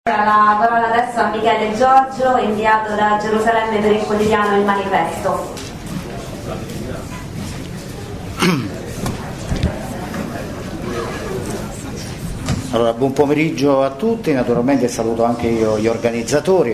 La parola adesso a Michele Giorgio, inviato da Gerusalemme per il quotidiano Il Manifesto. Allora, buon pomeriggio a tutti, naturalmente saluto anche io gli organizzatori.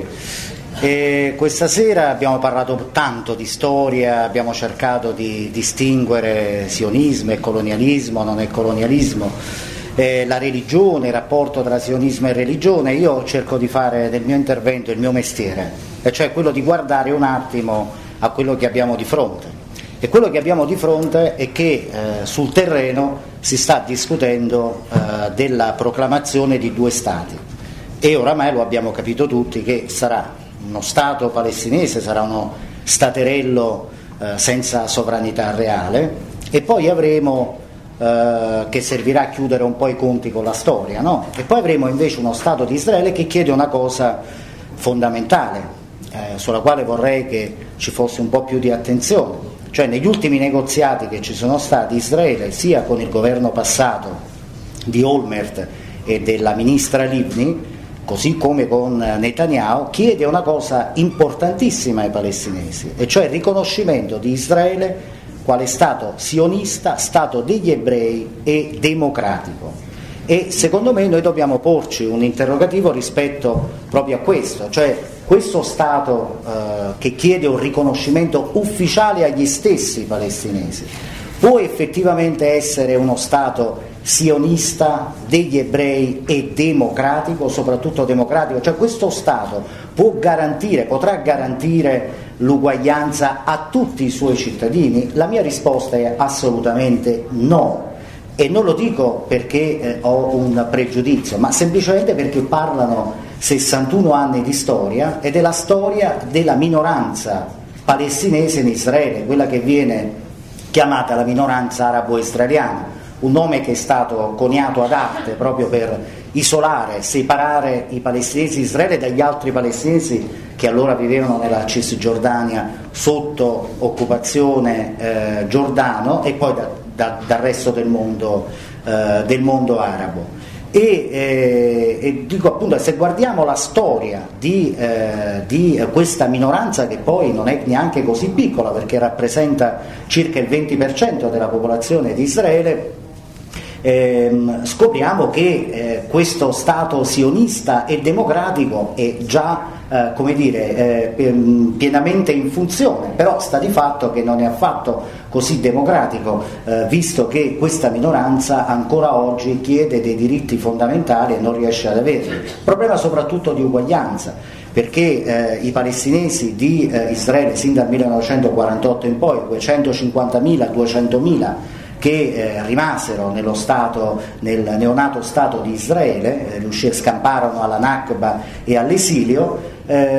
Questa sera abbiamo parlato tanto di storia, abbiamo cercato di distinguere sionismo e colonialismo, non è colonialismo, la religione, il rapporto tra sionismo e religione. Io cerco di fare del mio intervento il mio mestiere, e cioè quello di guardare un attimo a quello che abbiamo di fronte. E quello che abbiamo di fronte è che sul terreno si sta discutendo della proclamazione di due stati, e oramai lo abbiamo capito tutti che sarà uno Stato palestinese, sarà uno staterello senza sovranità reale, e poi avremo che servirà a chiudere un po' i conti con la storia, no? E poi avremo invece uno Stato di Israele che chiede una cosa fondamentale, sulla quale vorrei che ci fosse un po' più di attenzione. Cioè, negli ultimi negoziati che ci sono stati, Israele, sia con il governo passato di Olmert e della ministra Livni, così come con Netanyahu, chiede una cosa importantissima ai palestinesi, e cioè il riconoscimento di Israele quale Stato sionista, Stato degli ebrei e democratico. E secondo me noi dobbiamo porci un interrogativo rispetto proprio a questo, cioè questo Stato che chiede un riconoscimento ufficiale agli stessi palestinesi può effettivamente essere uno Stato sionista degli ebrei e democratico, soprattutto democratico? Cioè questo Stato potrà garantire l'uguaglianza a tutti i suoi cittadini? La mia risposta è assolutamente no. E non lo dico perché ho un pregiudizio, ma semplicemente perché parlano 61 anni di storia, ed è la storia della minoranza palestinese in Israele, quella che viene chiamata la minoranza arabo-israeliana, un nome che è stato coniato ad arte proprio per isolare, separare i palestinesi di Israele dagli altri palestinesi che allora vivevano nella Cisgiordania sotto occupazione giordano, e poi dal resto del mondo arabo. E dico appunto, se guardiamo la storia di questa minoranza, che poi non è neanche così piccola perché rappresenta circa il 20% della popolazione di Israele, scopriamo che questo Stato sionista e democratico è già pienamente in funzione, però sta di fatto che non è affatto così democratico, visto che questa minoranza ancora oggi chiede dei diritti fondamentali e non riesce ad averli. Problema soprattutto di uguaglianza, perché i palestinesi di Israele sin dal 1948 in poi, 250.000, 200.000 che rimasero nel neonato Stato di Israele, scamparono alla Nakba e all'esilio,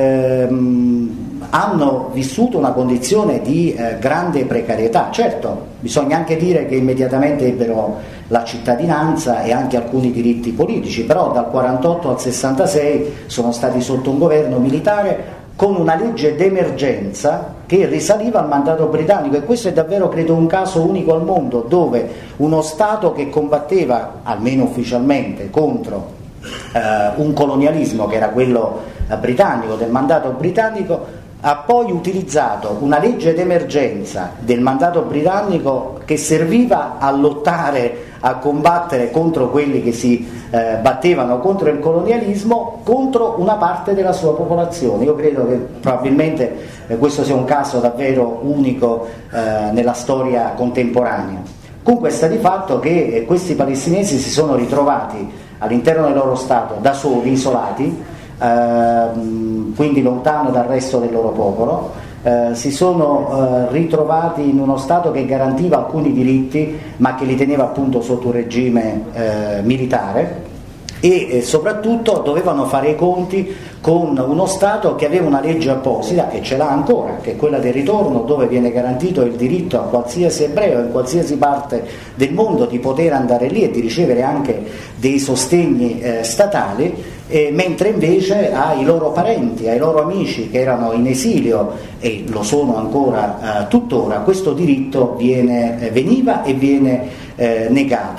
hanno vissuto una condizione di grande precarietà. Certo, bisogna anche dire che immediatamente ebbero la cittadinanza e anche alcuni diritti politici, però dal 48 al 66 sono stati sotto un governo militare con una legge d'emergenza che risaliva al mandato britannico, e questo è davvero, credo, un caso unico al mondo, dove uno Stato che combatteva, almeno ufficialmente, contro un colonialismo che era quello britannico, del mandato britannico, ha poi utilizzato una legge d'emergenza del mandato britannico che serviva a lottare, a combattere contro quelli che si battevano contro il colonialismo, contro una parte della sua popolazione. Io credo che probabilmente questo sia un caso davvero unico nella storia contemporanea. Comunque sta di fatto che questi palestinesi si sono ritrovati all'interno del loro Stato da soli, isolati, quindi lontano dal resto del loro popolo, si sono ritrovati in uno Stato che garantiva alcuni diritti ma che li teneva appunto sotto un regime militare, e soprattutto dovevano fare i conti con uno Stato che aveva una legge apposita, e ce l'ha ancora, che è quella del ritorno, dove viene garantito il diritto a qualsiasi ebreo in qualsiasi parte del mondo di poter andare lì e di ricevere anche dei sostegni statali, mentre invece ai loro parenti, ai loro amici che erano in esilio e lo sono ancora tuttora, questo diritto veniva e viene negato.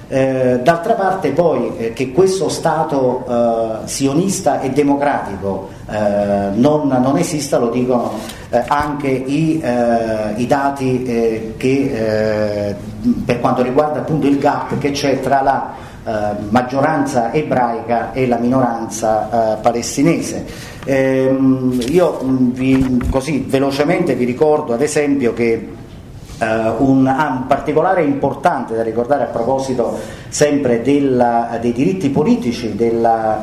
D'altra parte poi che questo Stato sionista e democratico non esista lo dicono anche i dati che per quanto riguarda appunto il gap che c'è tra la maggioranza ebraica e la minoranza palestinese. Io così velocemente vi ricordo ad esempio che un particolare importante da ricordare a proposito sempre dei diritti politici di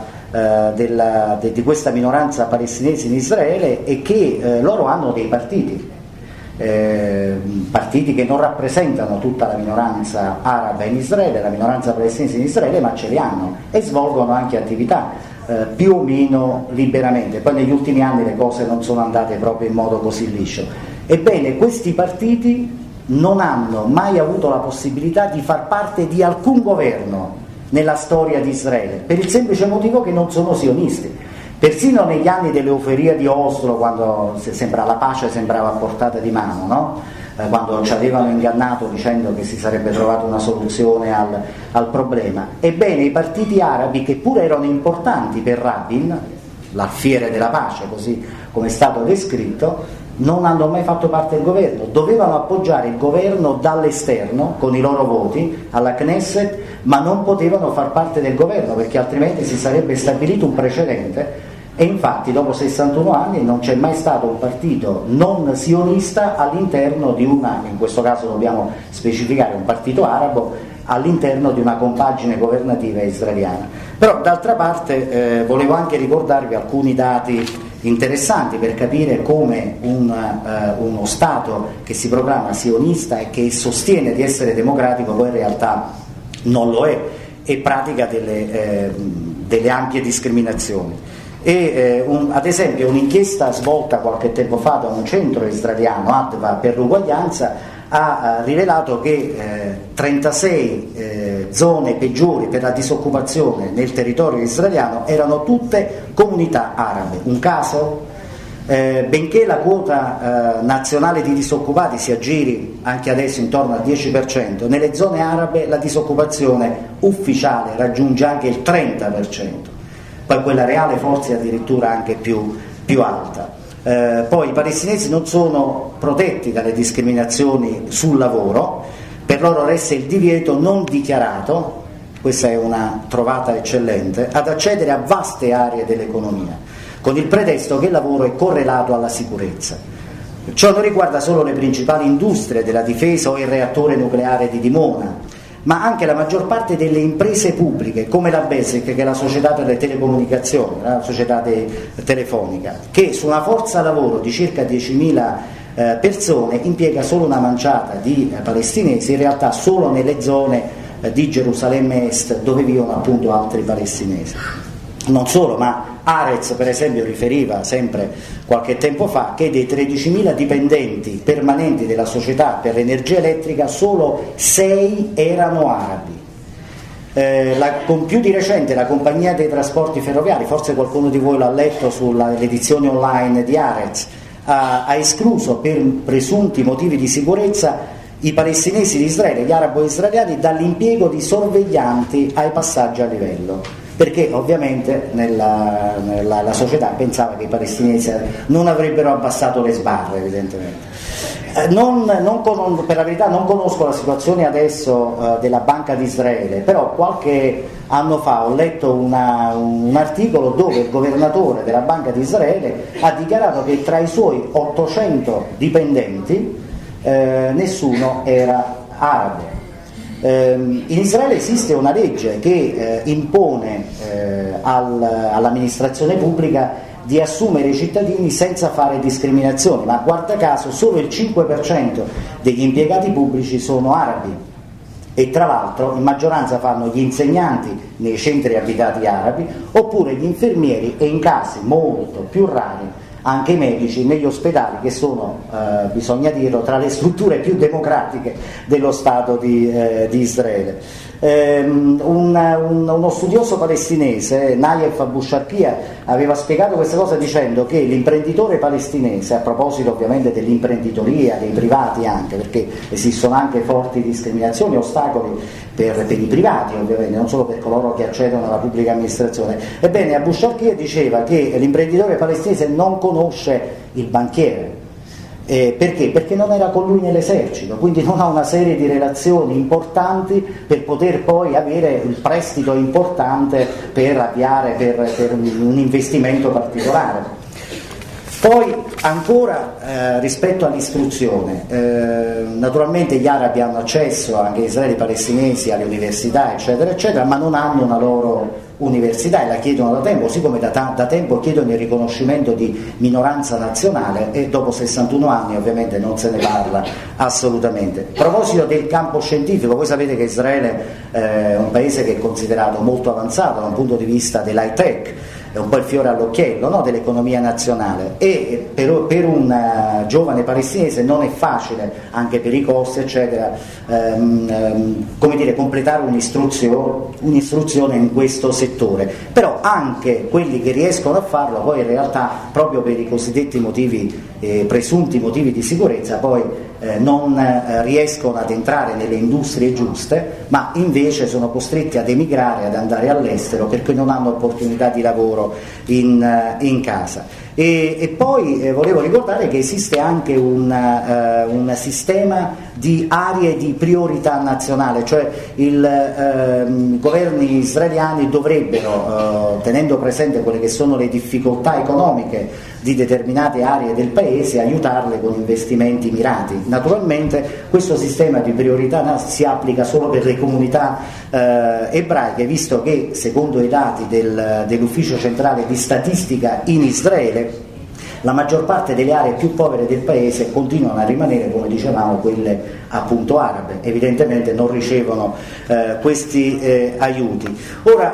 questa minoranza palestinese in Israele è che loro hanno dei partiti che non rappresentano tutta la minoranza araba in Israele, la minoranza palestinese in Israele, ma ce li hanno e svolgono anche attività più o meno liberamente. Poi negli ultimi anni le cose non sono andate proprio in modo così liscio. Ebbene, questi partiti non hanno mai avuto la possibilità di far parte di alcun governo nella storia di Israele, per il semplice motivo che non sono sionisti. Persino negli anni dell'euforia di Oslo, quando la pace sembrava a portata di mano, no? Quando ci avevano ingannato dicendo che si sarebbe trovata una soluzione al problema. Ebbene, i partiti arabi, che pure erano importanti per Rabin, l'alfiere della pace, così come è stato descritto, non hanno mai fatto parte del governo, dovevano appoggiare il governo dall'esterno con i loro voti alla Knesset, ma non potevano far parte del governo perché altrimenti si sarebbe stabilito un precedente e infatti dopo 61 anni non c'è mai stato un partito non sionista all'interno di in questo caso dobbiamo specificare un partito arabo, all'interno di una compagine governativa israeliana. Però d'altra parte volevo anche ricordarvi alcuni dati interessanti per capire come uno Stato che si proclama sionista e che sostiene di essere democratico poi in realtà non lo è e pratica delle ampie discriminazioni. Ad esempio un'inchiesta svolta qualche tempo fa da un centro israeliano, Adva per l'uguaglianza, ha rivelato che 36 zone peggiori per la disoccupazione nel territorio israeliano erano tutte comunità arabe. Un caso? Benché la quota nazionale di disoccupati si aggiri anche adesso intorno al 10%, nelle zone arabe la disoccupazione ufficiale raggiunge anche il 30%, poi quella reale forse è addirittura anche più alta. Poi i palestinesi non sono protetti dalle discriminazioni sul lavoro, per loro resta il divieto non dichiarato, questa è una trovata eccellente, ad accedere a vaste aree dell'economia, con il pretesto che il lavoro è correlato alla sicurezza. Ciò non riguarda solo le principali industrie della difesa o il reattore nucleare di Dimona, ma anche la maggior parte delle imprese pubbliche, come la Besek, che è la società per le telecomunicazioni, la società telefonica, che su una forza lavoro di circa 10.000 persone impiega solo una manciata di palestinesi, in realtà solo nelle zone di Gerusalemme Est dove vivono appunto altri palestinesi. Non solo, ma Arez per esempio riferiva sempre qualche tempo fa che dei 13.000 dipendenti permanenti della società per l'energia elettrica solo 6 erano arabi. Con più di recente la compagnia dei trasporti ferroviari, forse qualcuno di voi l'ha letto sull'edizione online di Arez, ha escluso per presunti motivi di sicurezza i palestinesi di Israele, gli arabo-israeliani, dall'impiego di sorveglianti ai passaggi a livello, perché ovviamente la società pensava che i palestinesi non avrebbero abbassato le sbarre, evidentemente. Per la verità non conosco la situazione adesso della Banca di Israele, però qualche anno fa ho letto un articolo dove il governatore della Banca di Israele ha dichiarato che tra i suoi 800 dipendenti nessuno era arabo. In Israele esiste una legge che impone all'amministrazione pubblica di assumere i cittadini senza fare discriminazioni, ma guarda caso solo il 5% degli impiegati pubblici sono arabi e tra l'altro in maggioranza fanno gli insegnanti nei centri abitati arabi oppure gli infermieri e in casi molto più rari anche i medici negli ospedali che sono, bisogna dirlo, tra le strutture più democratiche dello Stato di Israele. Uno studioso palestinese, Nayef Abu Sharkia, aveva spiegato questa cosa dicendo che l'imprenditore palestinese, a proposito ovviamente dell'imprenditoria, dei privati anche, perché esistono anche forti discriminazioni, ostacoli per i privati ovviamente, non solo per coloro che accedono alla pubblica amministrazione. Ebbene, Abu Shakir diceva che l'imprenditore palestinese non conosce il banchiere. Perché? Perché non era con lui nell'esercito, quindi non ha una serie di relazioni importanti per poter poi avere il prestito importante per avviare per un investimento particolare. Poi ancora rispetto all'istruzione, naturalmente gli arabi hanno accesso, anche gli israeliani palestinesi, alle università eccetera eccetera, ma non hanno una loro università e la chiedono da tempo, così come da tempo chiedono il riconoscimento di minoranza nazionale, e dopo 61 anni ovviamente non se ne parla assolutamente. A proposito del campo scientifico, voi sapete che Israele è un paese che è considerato molto avanzato da un punto di vista dell'high tech, è un po' il fiore all'occhiello, no, dell'economia nazionale, e per un giovane palestinese non è facile, anche per i costi eccetera, come dire, completare un'istruzione in questo settore. Però anche quelli che riescono a farlo poi in realtà, proprio per i cosiddetti motivi, presunti motivi di sicurezza, poi non riescono ad entrare nelle industrie giuste, ma invece sono costretti ad emigrare, ad andare all'estero, perché non hanno opportunità di lavoro in casa. E poi volevo ricordare che esiste anche un sistema di aree di priorità nazionale, cioè i governi israeliani dovrebbero, tenendo presente quelle che sono le difficoltà economiche di determinate aree del paese, aiutarle con investimenti mirati. Naturalmente questo sistema di priorità si applica solo per le comunità ebraiche, visto che secondo i dati dell'Ufficio Centrale di Statistica in Israele la maggior parte delle aree più povere del paese continuano a rimanere, come dicevamo, quelle appunto arabe. Evidentemente non ricevono questi aiuti. Ora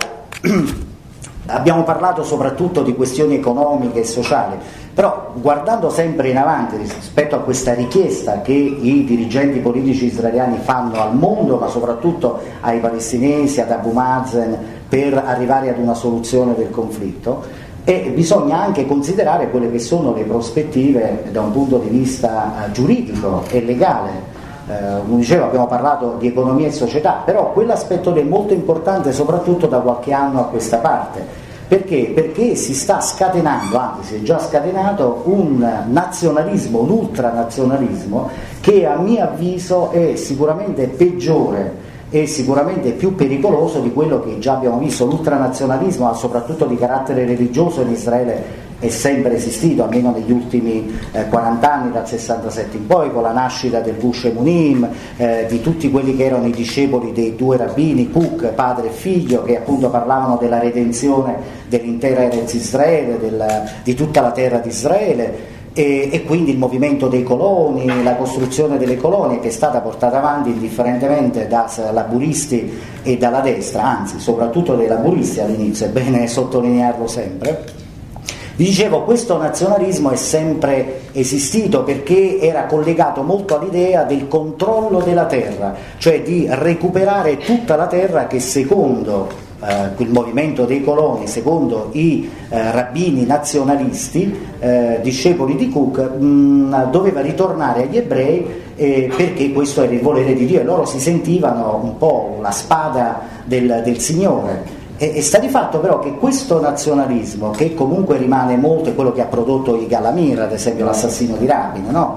abbiamo parlato soprattutto di questioni economiche e sociali, però guardando sempre in avanti rispetto a questa richiesta che i dirigenti politici israeliani fanno al mondo, ma soprattutto ai palestinesi, ad Abu Mazen, per arrivare ad una soluzione del conflitto, e bisogna anche considerare quelle che sono le prospettive da un punto di vista giuridico e legale. Come dicevo, abbiamo parlato di economia e società, però quell'aspetto è molto importante soprattutto da qualche anno a questa parte. Perché? Perché si sta scatenando, anzi si è già scatenato, un nazionalismo, un ultranazionalismo che a mio avviso è sicuramente peggiore e sicuramente più pericoloso di quello che già abbiamo visto. L'ultranazionalismo, soprattutto di carattere religioso, in Israele è sempre esistito, almeno negli ultimi 40 anni, dal 67 in poi, con la nascita del Gush Emunim, di tutti quelli che erano i discepoli dei due rabbini, Kook, padre e figlio, che appunto parlavano della redenzione dell'intera Eretz Israele, di tutta la terra di Israele. E quindi il movimento dei coloni, la costruzione delle colonie, che è stata portata avanti indifferentemente da laburisti e dalla destra, anzi soprattutto dai laburisti all'inizio, è bene sottolinearlo sempre. Vi dicevo, questo nazionalismo è sempre esistito perché era collegato molto all'idea del controllo della terra, cioè di recuperare tutta la terra che secondo il movimento dei coloni, secondo i rabbini nazionalisti, discepoli di Kook, doveva ritornare agli ebrei, perché questo era il volere di Dio, e loro si sentivano un po' la spada del Signore. E sta di fatto però che questo nazionalismo, che comunque rimane molto, è quello che ha prodotto Yigal Amir, ad esempio l'assassino di Rabin, no?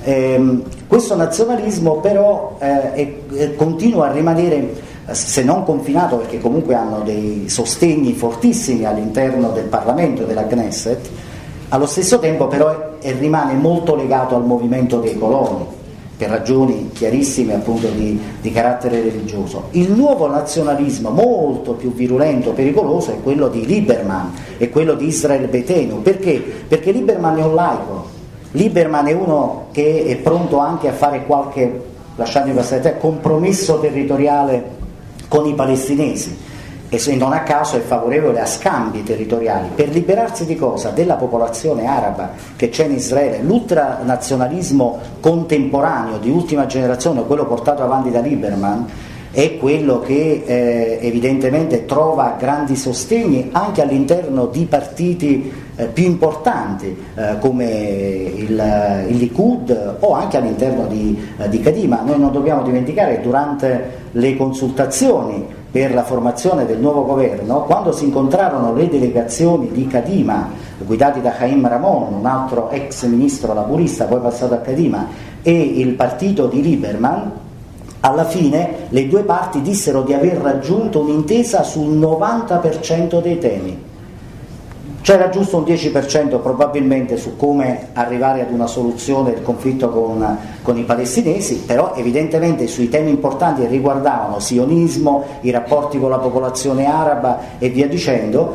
Questo nazionalismo però continua a rimanere, se non confinato, perché comunque hanno dei sostegni fortissimi all'interno del Parlamento, della Knesset, allo stesso tempo però rimane molto legato al movimento dei coloni, per ragioni chiarissime appunto di carattere religioso. Il nuovo nazionalismo, molto più virulento, pericoloso, è quello di Lieberman, è quello di Israel Beitenu. Perché? Perché Lieberman è un laico, Lieberman è uno che è pronto anche a fare qualche, lasciatemi passare, compromesso territoriale con i palestinesi, e se non a caso è favorevole a scambi territoriali per liberarsi di cosa? Della popolazione araba che c'è in Israele. L'ultranazionalismo contemporaneo di ultima generazione, quello portato avanti da Lieberman, è quello che evidentemente trova grandi sostegni anche all'interno di partiti più importanti come il Likud o anche all'interno di Kadima. Noi non dobbiamo dimenticare che durante le consultazioni per la formazione del nuovo governo, quando si incontrarono le delegazioni di Kadima guidati da Chaim Ramon, un altro ex ministro laburista poi passato a Kadima, e il partito di Lieberman, alla fine le due parti dissero di aver raggiunto un'intesa sul 90% dei temi. C'era giusto un 10% probabilmente su come arrivare ad una soluzione del conflitto con i palestinesi, però evidentemente sui temi importanti che riguardavano sionismo, i rapporti con la popolazione araba e via dicendo,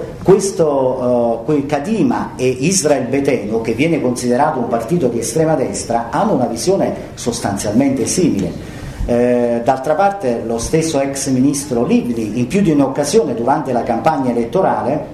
quel Kadima e Israel Betenu, che viene considerato un partito di estrema destra, hanno una visione sostanzialmente simile. D'altra parte lo stesso ex ministro Livni in più di un'occasione durante la campagna elettorale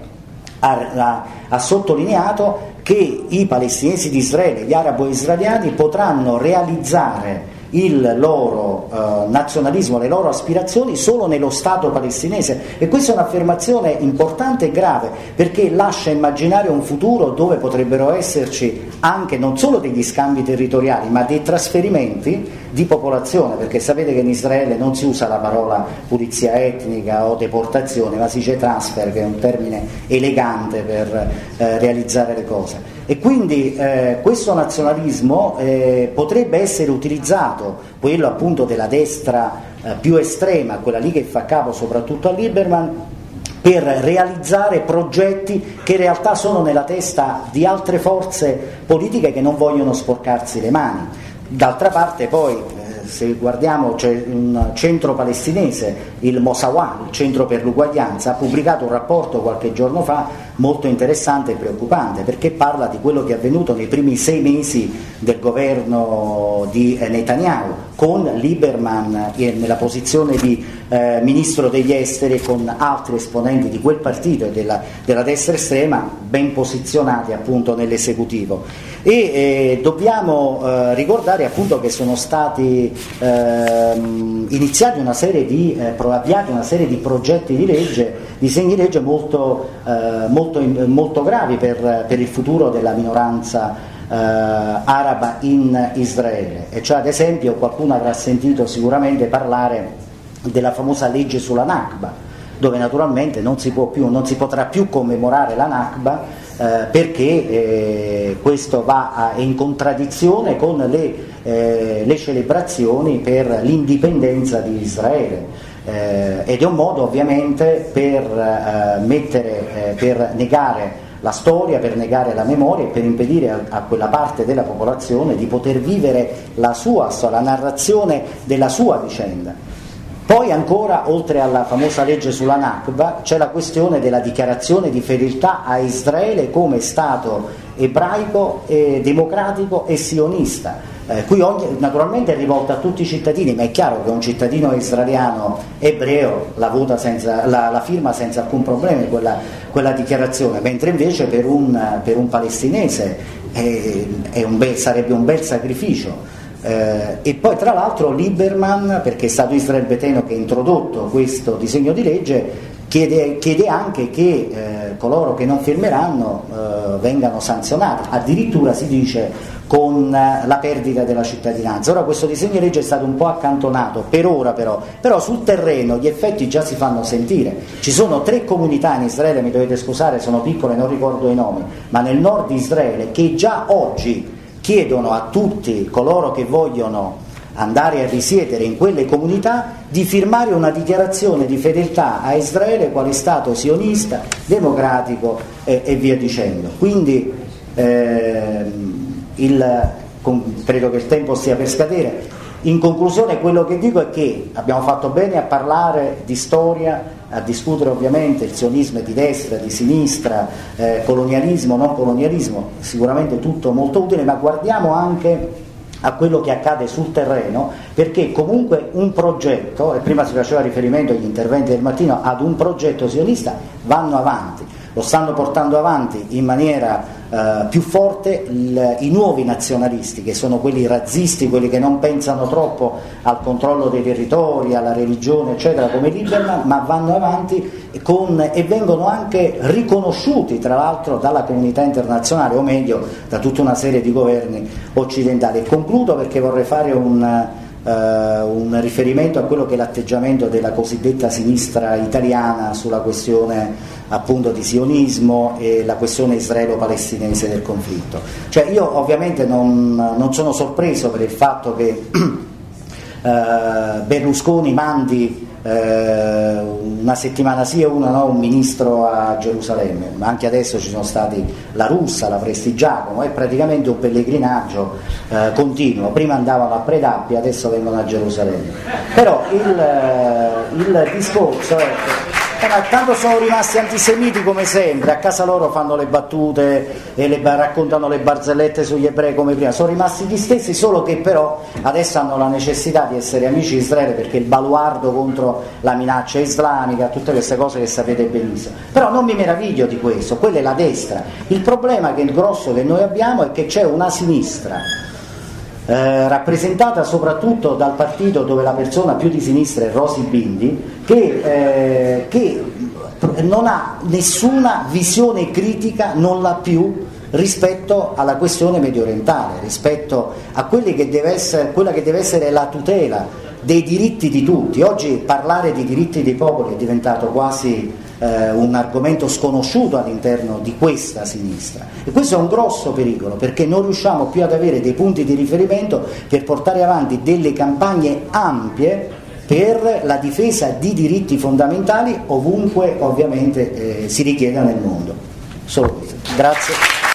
ha sottolineato che i palestinesi di Israele, gli arabo-israeliani, potranno realizzare il loro nazionalismo, le loro aspirazioni solo nello Stato palestinese, e questa è un'affermazione importante e grave, perché lascia immaginare un futuro dove potrebbero esserci anche non solo degli scambi territoriali ma dei trasferimenti di popolazione, perché sapete che in Israele non si usa la parola pulizia etnica o deportazione, ma si dice transfer, che è un termine elegante per realizzare le cose. E quindi questo nazionalismo potrebbe essere utilizzato, quello appunto della destra più estrema, quella lì che fa capo soprattutto a Lieberman, per realizzare progetti che in realtà sono nella testa di altre forze politiche che non vogliono sporcarsi le mani. D'altra parte poi, se guardiamo, c'è un centro palestinese, il Mosawa, il centro per l'uguaglianza, ha pubblicato un rapporto qualche giorno fa molto interessante e preoccupante, perché parla di quello che è avvenuto nei primi 6 mesi del governo di Netanyahu, con Lieberman nella posizione di ministro degli esteri e con altri esponenti di quel partito e della destra estrema ben posizionati appunto nell'esecutivo. E dobbiamo ricordare appunto che sono stati iniziati avviati una serie di progetti di legge, disegni di legge molto gravi per il futuro della minoranza araba in Israele, e cioè ad esempio qualcuno avrà sentito sicuramente parlare della famosa legge sulla Nakba, dove naturalmente non si potrà più commemorare la Nakba perché questo va in contraddizione con le celebrazioni per l'indipendenza di Israele. Ed è un modo ovviamente per negare la storia, per negare la memoria e per impedire a quella parte della popolazione di poter vivere la narrazione della sua vicenda. Poi ancora, oltre alla famosa legge sulla Nakba, c'è la questione della dichiarazione di fedeltà a Israele come Stato ebraico, democratico e sionista. Qui naturalmente è rivolta a tutti i cittadini, ma è chiaro che un cittadino israeliano ebreo la firma senza alcun problema quella dichiarazione, mentre invece per un palestinese sarebbe un bel sacrificio. E poi tra l'altro Lieberman, perché è stato Israel Betenu che ha introdotto questo disegno di legge, chiede anche che coloro che non firmeranno vengano sanzionati, addirittura si dice con la perdita della cittadinanza. Ora questo disegno di legge è stato un po' accantonato per ora, però sul terreno gli effetti già si fanno sentire. Ci sono 3 comunità in Israele, mi dovete scusare, sono piccole, non ricordo i nomi, ma nel nord di Israele, che già oggi chiedono a tutti coloro che vogliono andare a risiedere in quelle comunità di firmare una dichiarazione di fedeltà a Israele quale Stato sionista, democratico e via dicendo. Quindi credo che il tempo stia per scadere. In conclusione, quello che dico è che abbiamo fatto bene a parlare di storia, a discutere ovviamente il sionismo è di destra, di sinistra, colonialismo, non colonialismo, sicuramente tutto molto utile, ma guardiamo anche a quello che accade sul terreno, perché comunque un progetto, e prima si faceva riferimento agli interventi del mattino, ad un progetto sionista, vanno avanti, lo stanno portando avanti in maniera più forte i nuovi nazionalisti, che sono quelli razzisti, quelli che non pensano troppo al controllo dei territori, alla religione eccetera, come Lieberman, ma vanno avanti e vengono anche riconosciuti tra l'altro dalla comunità internazionale, o meglio da tutta una serie di governi occidentali. E concludo perché vorrei fare un riferimento a quello che è l'atteggiamento della cosiddetta sinistra italiana sulla questione appunto di sionismo e la questione israelo-palestinese del conflitto. Cioè io ovviamente non sono sorpreso per il fatto che Berlusconi mandi una settimana sì e una no un ministro a Gerusalemme, ma anche adesso ci sono stati la Russa, la Prestigiacomo, è praticamente un pellegrinaggio continuo, prima andavano a Predappia, adesso vengono a Gerusalemme. Però il discorso è tanto sono rimasti antisemiti come sempre, a casa loro fanno le battute e raccontano le barzellette sugli ebrei come prima, sono rimasti gli stessi, solo che però adesso hanno la necessità di essere amici di Israele perché il baluardo contro la minaccia islamica, tutte queste cose che sapete benissimo. Però non mi meraviglio di questo, quella è la destra. Il problema che il grosso che noi abbiamo è che c'è una sinistra rappresentata soprattutto dal partito dove la persona più di sinistra è Rosy Bindi, che non ha nessuna visione critica, non l'ha più rispetto alla questione mediorientale, rispetto a quella che deve essere la tutela dei diritti di tutti. Oggi parlare di diritti dei popoli è diventato quasi un argomento sconosciuto all'interno di questa sinistra, e questo è un grosso pericolo perché non riusciamo più ad avere dei punti di riferimento per portare avanti delle campagne ampie per la difesa di diritti fondamentali ovunque ovviamente si richieda nel mondo. Solo questo. Grazie.